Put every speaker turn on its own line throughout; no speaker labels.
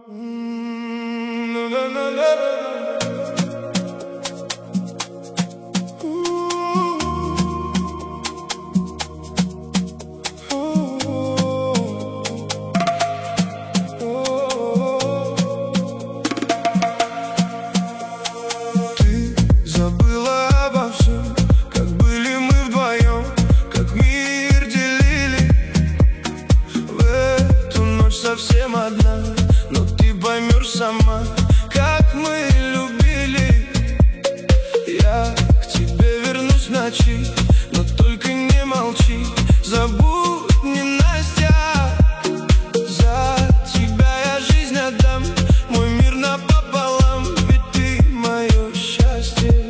Совсем одна, но ты поймешь сама, как мы любили. Я к тебе вернусь в ночи, но только не молчи. Забудь, ненастья, за тебя я жизнь отдам, мой мир напополам, ведь ты мое счастье.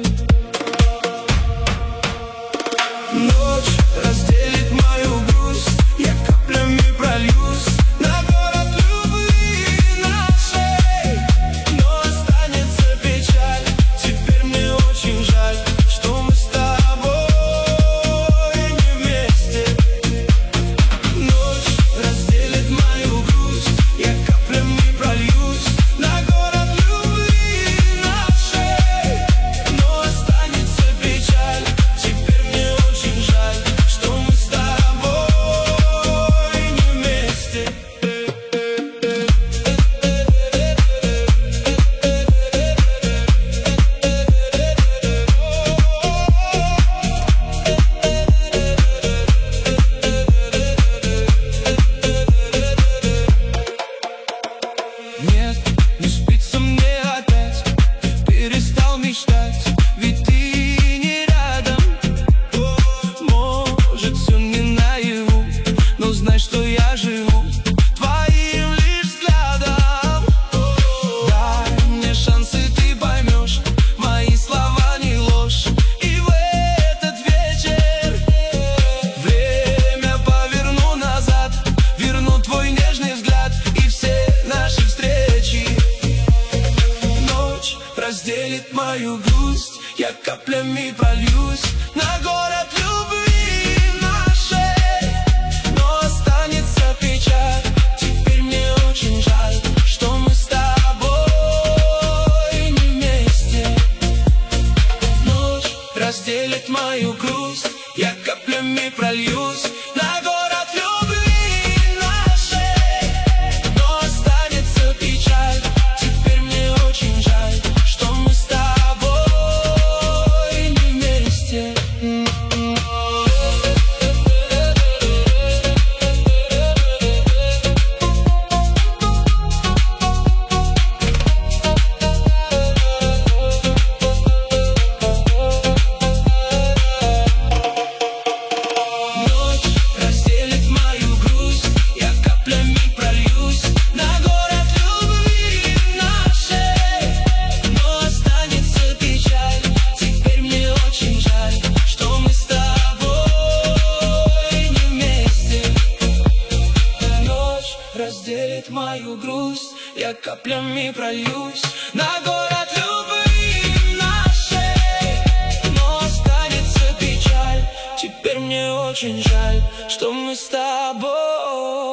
Ночь разделит мою грусть, я каплями прольюсь на город любви нашей, но останется печаль. Теперь мне очень жаль, что мы с тобой не вместе. Ночь разделит мою грусть, я каплями прольюсь на город любви нашей, но останется печаль. Теперь мне очень жаль, что мы с тобой не вместе. Нет, не спится мне опять, перестал мечтать, ведь ты не рядом. Может, все не наяву, но знай, что я живу твоим лишь взглядом. Дай мне шанс, и ты поймешь, мои слова не ложь. И в этот вечер время поверну назад, верну твой нежный взгляд и все наши встречи. Ночь разделит мою грусть, я каплями прольюсь на город любви нашей, но останется печаль. Теперь мне очень жаль, что мы с тобой не вместе. Ночь разделит мою грусть, я каплями прольюсь на город любви нашей, но останется печаль. Теперь мне очень жаль, что мы с тобой не вместе. Ночь разделит мою грусть, я каплями прольюсь на город любви нашей, но останется печаль. Теперь мне очень жаль, что мы с тобой не вместе. Ночь разделит мою грусть, я каплями прольюсь на город любви нашей, но останется печаль. Теперь мне очень жаль, что мы с тобой